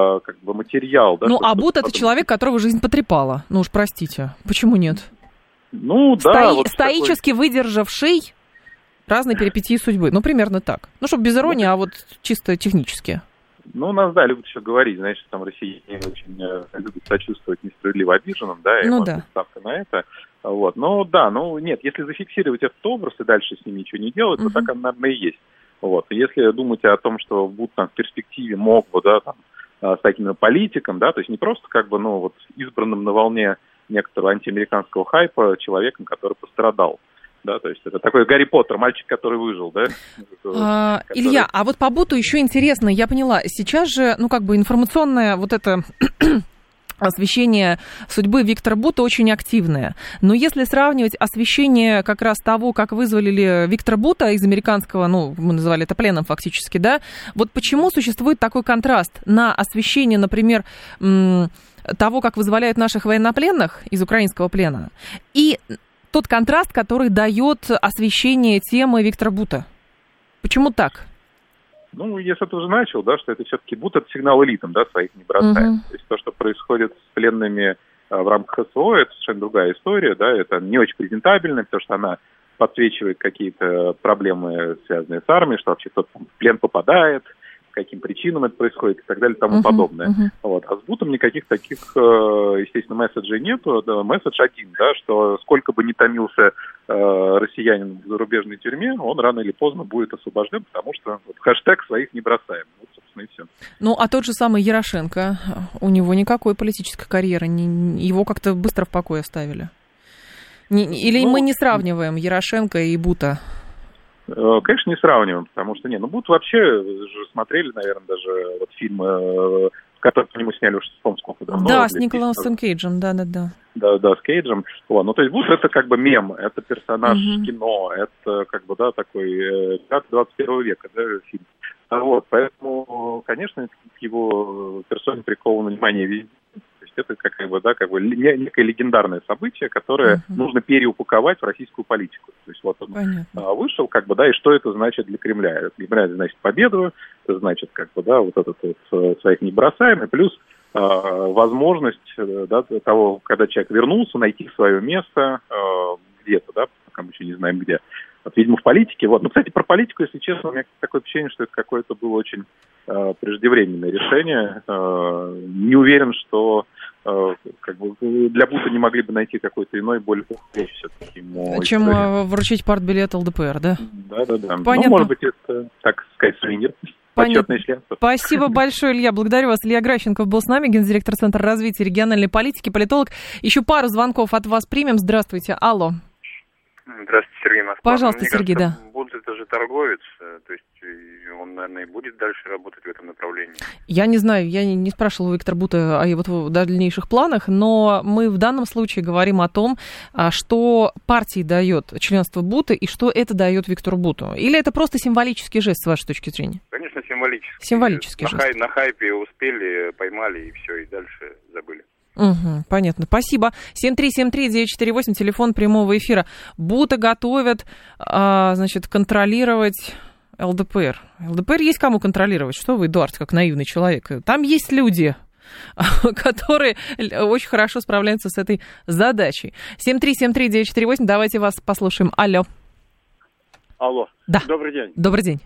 материал. Да, а Бут — это человек, которого жизнь потрепала. Уж простите, почему нет? Ну, да. Стоически выдержавший разные перипетии судьбы. Ну, примерно так. Ну, чтобы без иронии, а вот чисто технически. Ну, у нас, да, любят еще говорить, знаешь, там россияне очень любят сочувствовать несправедливо обиженным, да, и может быть ставка на это. Вот. Ну, да, нет, если зафиксировать этот образ и дальше с ним ничего не делать, то так оно, наверное, и есть. Вот. И если думать о том, что будут там в перспективе мог бы, да, там, стать именно политиком, да, то есть не просто как бы, ну, вот избранным на волне некоторого антиамериканского хайпа человеком, который пострадал. Да, то есть это такой Гарри Поттер, мальчик, который выжил, да? Илья, а вот по Буту еще интересно, я поняла, сейчас же, ну, как бы информационное вот это освещение судьбы Виктора Бута очень активное. Но если сравнивать освещение как раз того, как вызволили Виктора Бута из американского, ну, мы называли это пленом фактически, да, вот почему существует такой контраст на освещение, например, того, как вызволяют наших военнопленных из украинского плена, и тот контраст, который дает освещение темы Виктора Бута. Почему так? Ну, я с этого уже начал, да, что это все-таки Бут — это сигнал элитам, да, своих не бросаем. То есть то, что происходит с пленными в рамках СВО, это совершенно другая история, да, это не очень презентабельно, потому что она подсвечивает какие-то проблемы, связанные с армией, что вообще кто-то в плен попадает, каким причинам это происходит и так далее и тому подобное. Вот. А с Бутом никаких таких, естественно, месседжей нету. Да, месседж один, да, что сколько бы ни томился россиянин в зарубежной тюрьме, он рано или поздно будет освобожден, потому что вот, хэштег «своих не бросаем». Вот, собственно, и все. Ну, а тот же самый Ярошенко, у него никакой политической карьеры, его как-то быстро в покое оставили. Или мы не сравниваем Ярошенко и Бута? Конечно, не сравниваем, потому что, Бут вообще же смотрели, наверное, даже вот фильмы, которые по нему сняли уже, помню, сколько давно. Да, с Николасом Кейджем, да. Да, с Кейджем. Ну, то есть Бут — это как бы мем, это персонаж кино, это как бы, да, такой 21 века, да, фильм. Вот, поэтому, конечно, к его персоне приковано внимание везде. Это как бы некое легендарное событие, которое нужно переупаковать в российскую политику. То есть вот он вышел, и что это значит для Кремля? Это для Кремля значит победу, это значит, вот этот вот своих не бросаем, и плюс возможность, того, когда человек вернулся, найти свое место где-то, да, пока мы еще не знаем где. Вот, видимо, в политике. Вот. Кстати, про политику, если честно, у меня такое впечатление, что это какое-то было очень преждевременное решение. Не уверен, что для Бута не могли бы найти какой-то иной, более подходящий все-таки ему. Чем вручить партбилет ЛДПР, да? Да. Понятно. Может быть, это, так сказать, сувенир. Почетное членство. Спасибо большое, Илья. Благодарю вас. Илья Гращенков был с нами, гендиректор Центра развития региональной политики, политолог. Еще пару звонков от вас примем. Здравствуйте. Алло. Здравствуйте, Сергей Москва. Пожалуйста, мне Сергей, кажется, Бут — это же торговец, то есть он, наверное, и будет дальше работать в этом направлении. Я не знаю, я не спрашивала Виктора Бута о его дальнейших планах, но мы в данном случае говорим о том, что партии дает членство Бута и что это дает Виктору Буту. Или это просто символический жест, с вашей точки зрения? Конечно, символический. Символический жест. На хайпе успели, поймали, и все, и дальше забыли. Понятно, спасибо. 7373948, телефон прямого эфира. Бута готовят, контролировать ЛДПР. ЛДПР есть кому контролировать. Что вы, Эдуард, как наивный человек? Там есть люди, которые очень хорошо справляются с этой задачей. 7373948, давайте вас послушаем. Алло. Да. Добрый день. Добрый день.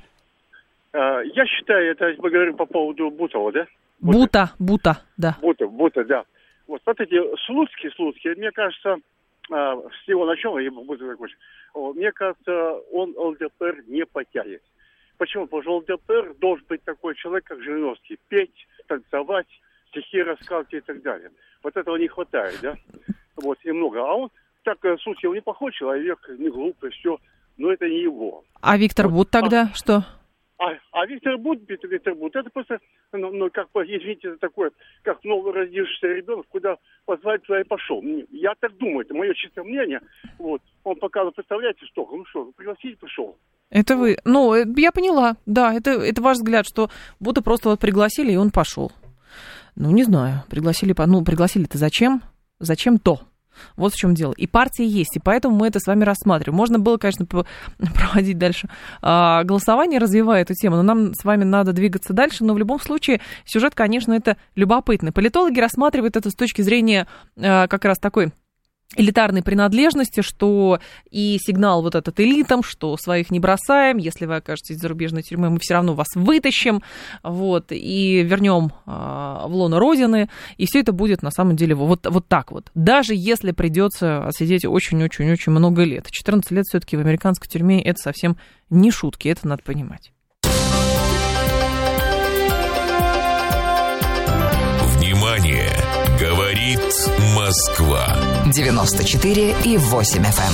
Я считаю, это мы говорим по поводу Бутова, да? Бута, да. Бута, да. Вот, смотрите, Слуцкий, мне кажется, с его начала, я буду закончить, мне кажется, он ЛДПР не потянет. Почему? Потому что ЛДПР должен быть такой человек, как Жириновский, петь, танцевать, стихи рассказывать и так далее. Вот этого не хватает, да? Вот, и много. А он, так, Слуцкий, он неплохой человек, не глупый, все, но это не его. А Виктор Бут тогда что? А Виктор Бут, это просто, извините, это такое, как новородившийся ребенок, куда позвать, туда и пошел. Я так думаю, это мое чистое мнение. Вот. Он показывал, представляете, что? Пригласили, пришел. Это вы, я поняла, да, это ваш взгляд, что Бута просто пригласили, и он пошел. Не знаю, пригласили-то зачем? Зачем-то? Вот в чем дело. И партии есть, и поэтому мы это с вами рассматриваем. Можно было, конечно, проводить дальше голосование, развивая эту тему, но нам с вами надо двигаться дальше. Но в любом случае сюжет, конечно, это любопытный. Политологи рассматривают это с точки зрения как раз такой элитарной принадлежности, что и сигнал вот этот элитам, что своих не бросаем, если вы окажетесь в зарубежной тюрьме, мы все равно вас вытащим, вот, и вернем в лоно Родины, и все это будет на самом деле вот так вот, даже если придется отсидеть очень-очень-очень много лет. 14 лет все-таки в американской тюрьме это совсем не шутки, это надо понимать. Внимание! Говорит Москва. 94,8 FM.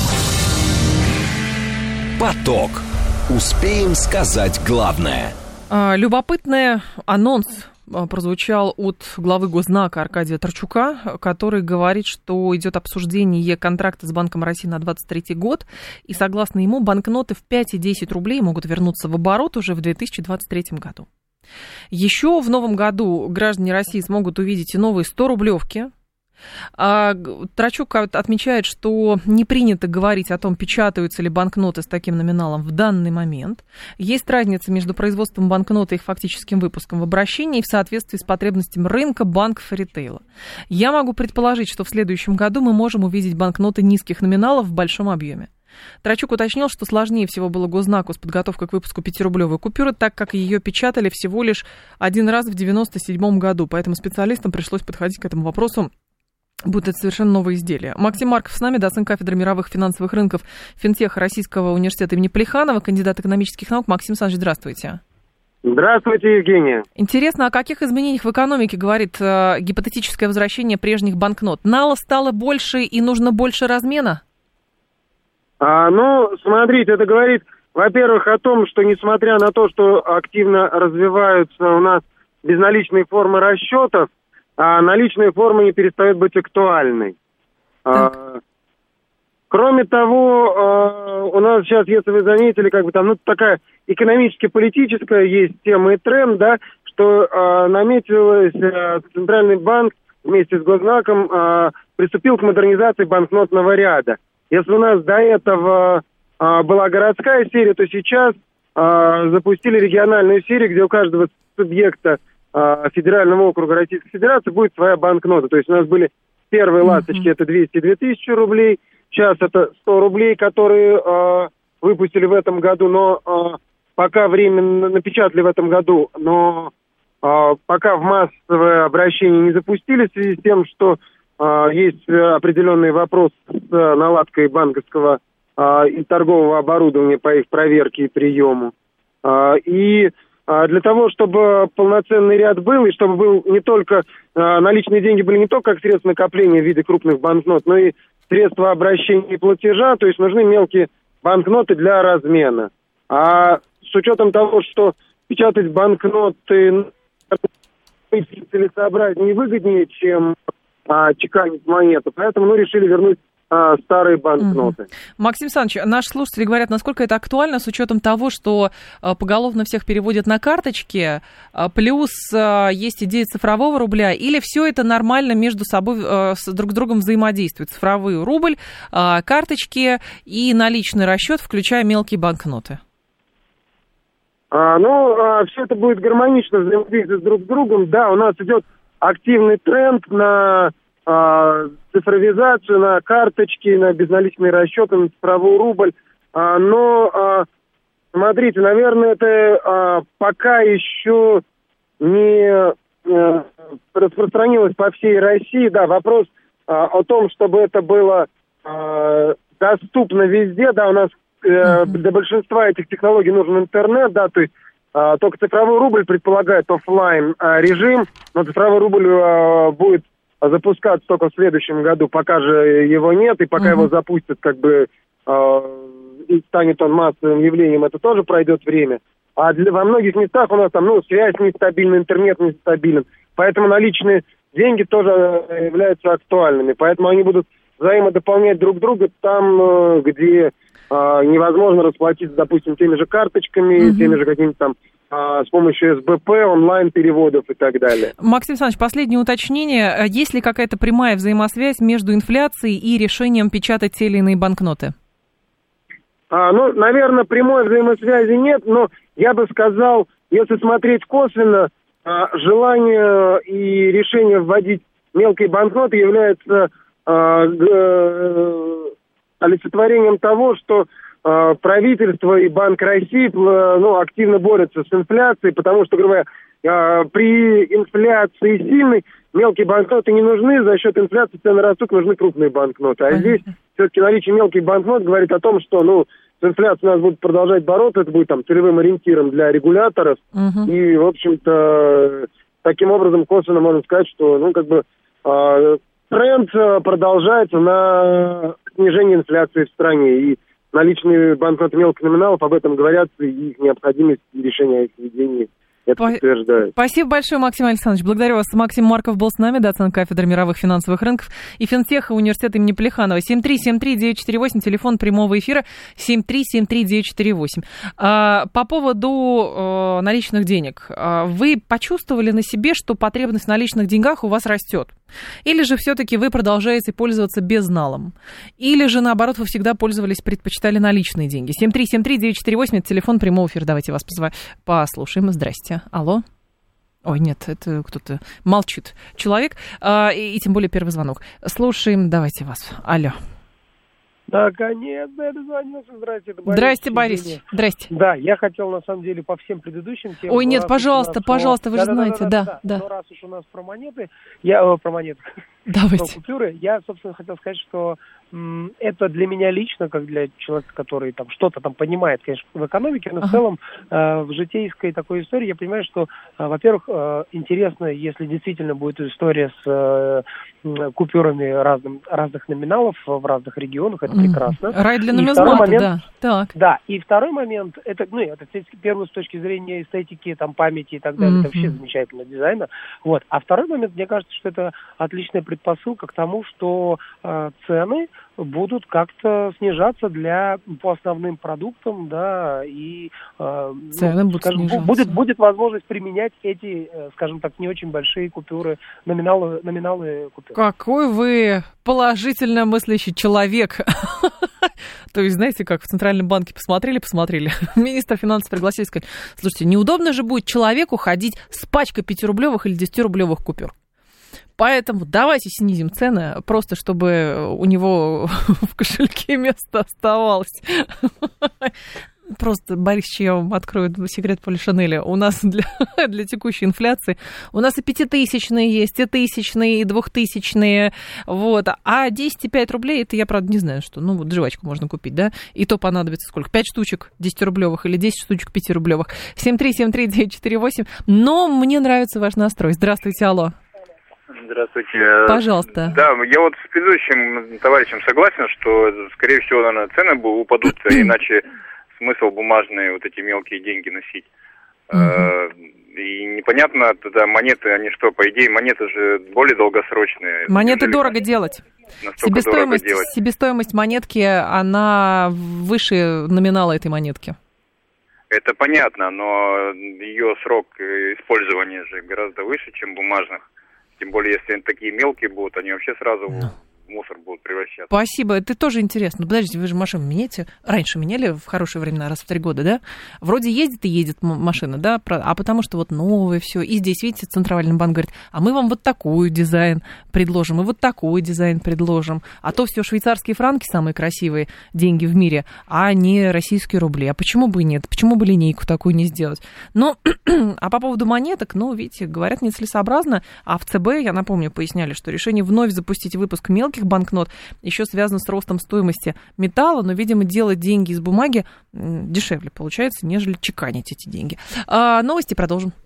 Поток. Успеем сказать главное. Любопытный анонс прозвучал от главы Госзнака Аркадия Торчука, который говорит, что идет обсуждение контракта с Банком России на 2023 год, и согласно ему банкноты в 5 и 10 рублей могут вернуться в оборот уже в 2023 году. Еще в новом году граждане России смогут увидеть и новые 100-рублевки. Торчук отмечает, что не принято говорить о том, печатаются ли банкноты с таким номиналом в данный момент. Есть разница между производством банкноты и их фактическим выпуском в обращении в соответствии с потребностями рынка, банков и ритейла. Я могу предположить, что в следующем году мы можем увидеть банкноты низких номиналов в большом объеме. Торчук уточнил, что сложнее всего было Госзнаку с подготовкой к выпуску 5-рублевой купюры, так как ее печатали всего лишь один раз в 1997 году, поэтому специалистам пришлось подходить к этому вопросу. Будет это совершенно новое изделие. Максим Марков с нами, доцент кафедры мировых финансовых рынков финтеха Российского университета имени Плеханова, кандидат экономических наук. Максим Александрович, здравствуйте. Здравствуйте, Евгения. Интересно, о каких изменениях в экономике говорит гипотетическое возвращение прежних банкнот? Нала стало больше и нужно больше размена? Смотрите, это говорит, во-первых, о том, что несмотря на то, что активно развиваются у нас безналичные формы расчетов, наличные формы не перестают быть актуальной. Кроме того, у нас сейчас, если вы заметили, такая экономически-политическая есть тема и тренд, да, что наметилось, Центральный банк вместе с Госзнаком приступил к модернизации банкнотного ряда. Если у нас до этого была городская серия, то сейчас запустили региональную серию, где у каждого субъекта федерального округа Российской Федерации будет своя банкнота. То есть у нас были первые ласточки, это 200-2 тысячи рублей, сейчас это 100 рублей, которые выпустили в этом году, но пока временно напечатали в этом году, но пока в массовое обращение не запустили в связи с тем, что есть определенные вопросы с наладкой банковского и торгового оборудования по их проверке и приему. И для того, чтобы полноценный ряд был, и чтобы был не только наличные деньги были не только как средства накопления в виде крупных банкнот, но и средства обращения и платежа, то есть нужны мелкие банкноты для размена. А с учетом того, что печатать банкноты целесообразнее и выгоднее, чем чеканить монету, поэтому решили вернуть старые банкноты. Максим Александрович, наши слушатели говорят, насколько это актуально с учетом того, что поголовно всех переводят на карточки, плюс есть идея цифрового рубля, или все это нормально между собой друг с другом взаимодействует? Цифровой рубль, карточки и наличный расчет, включая мелкие банкноты. Все это будет гармонично взаимодействовать друг с другом. Да, у нас идет активный тренд на цифровизацию, на карточки, на безналичные расчеты, на цифровой рубль. Но, смотрите, наверное, это пока еще не распространилось по всей России. Да, вопрос о том, чтобы это было доступно везде. Да, у нас для большинства этих технологий нужен интернет, да, то есть только цифровой рубль предполагает офлайн режим, но цифровой рубль будет запускаться только в следующем году, пока же его нет, и пока его запустят, и станет он массовым явлением, это тоже пройдет время. А во многих местах у нас там, связь нестабильна, интернет нестабилен, поэтому наличные деньги тоже являются актуальными, поэтому они будут взаимодополнять друг друга там, где невозможно расплатиться, допустим, теми же карточками, теми же какими-то там с помощью СБП, онлайн-переводов и так далее. Максим Александрович, последнее уточнение. Есть ли какая-то прямая взаимосвязь между инфляцией и решением печатать те или иные банкноты? Наверное, прямой взаимосвязи нет, но я бы сказал, если смотреть косвенно, желание и решение вводить мелкие банкноты является олицетворением того, что правительство и Банк России активно борются с инфляцией, потому что, грубо говоря, при инфляции сильной мелкие банкноты не нужны, за счет инфляции цены растут, нужны крупные банкноты. А здесь все-таки наличие мелких банкнот говорит о том, что с инфляцией нас будут продолжать бороться, это будет целевым ориентиром для регуляторов. И, в общем-то, таким образом косвенно можно сказать, что, тренд продолжается на снижение инфляции в стране. И наличные банкноты мелких номиналов об этом говорят, и их необходимость решения их введения это подтверждает. Спасибо большое, Максим Александрович. Благодарю вас. Максим Марков был с нами, доцент кафедры мировых финансовых рынков и финтеха университета имени Плеханова. 7373948, телефон прямого эфира 7373948. По поводу наличных денег. Вы почувствовали на себе, что потребность в наличных деньгах у вас растет? Или же все-таки вы продолжаете пользоваться безналом? Или же, наоборот, вы всегда предпочитали наличные деньги? 7373948, это телефон прямого эфира. Давайте вас послушаем. Здрасте. Алло? Ой, нет, это кто-то молчит. Человек, и тем более первый звонок. Слушаем, давайте вас. Алло. Наконец-то я дозвонился. Здрасте, это Борис. Здрасте, Борис. Здрасте. Да, я хотел, на самом деле, по всем предыдущим темам... Ой, нет, пожалуйста, вы же знаете, да. Но раз уж у нас про монеты, про купюры, я, собственно, хотел сказать, что это для меня лично, как для человека, который там что-то там понимает, конечно, в экономике, но в целом в житейской такой истории я понимаю, что, во-первых, интересно, если действительно будет история с купюрами разных номиналов в разных регионах, это прекрасно. Рай для нумизмата, да. Так. Да, и второй момент, это первый с точки зрения эстетики, там, памяти и так далее, это вообще замечательно, дизайна. Вот. А второй момент, мне кажется, что это отличная предпосылка к тому, что цены будут как-то снижаться по основным продуктам, да, и цены будут снижаться. Будет возможность применять эти, скажем так, не очень большие купюры, номиналы купюр. Какой вы положительно мыслящий человек. То есть, знаете, как в Центральном банке посмотрели. Министр финансов пригласили, сказать: слушайте, неудобно же будет человеку ходить с пачкой 5-рублевых или 10-рублевых купюр. Поэтому давайте снизим цены, просто чтобы у него в кошельке место оставалось. Просто, Борис, я вам открою секрет Поли Шанеля. У нас для текущей инфляции у нас и 5000-е есть, и 1000-е, и 2000-е. Вот. А 10 и 5 рублей, это я, правда, не знаю, что. Жвачку можно купить, да? И то понадобится сколько? 5 штучек 10-рублевых или 10 штучек 5-рублевых. 7373948. Но мне нравится ваш настрой. Здравствуйте, алло. Здравствуйте. Пожалуйста. Да, я вот с предыдущим товарищем согласен, что, скорее всего, наверное, цены упадут, иначе смысл бумажные вот эти мелкие деньги носить. И непонятно, тогда монеты, они что, по идее, монеты же более долгосрочные. Монеты дорого делать. Себестоимость монетки, она выше номинала этой монетки. Это понятно, но ее срок использования же гораздо выше, чем бумажных. Тем более, если такие мелкие будут, они вообще сразу в мусор будут превращаться. Спасибо, это тоже интересно. Подождите, вы же машину меняете? Раньше меняли в хорошие времена, раз в 3 года, да? Вроде едет машина, да? А потому что вот новое все. И здесь, видите, Центральный банк говорит: а мы вам вот такой дизайн предложим, и вот такой дизайн предложим. А то все швейцарские франки самые красивые деньги в мире, а не российские рубли. А почему бы и нет? Почему бы линейку такую не сделать? Но, а по поводу монеток, видите, говорят, нецелесообразно. А в ЦБ, я напомню, поясняли, что решение вновь запустить выпуск мелких банкнот еще связано с ростом стоимости металла, но, видимо, делать деньги из бумаги дешевле получается, нежели чеканить эти деньги. Новости продолжим.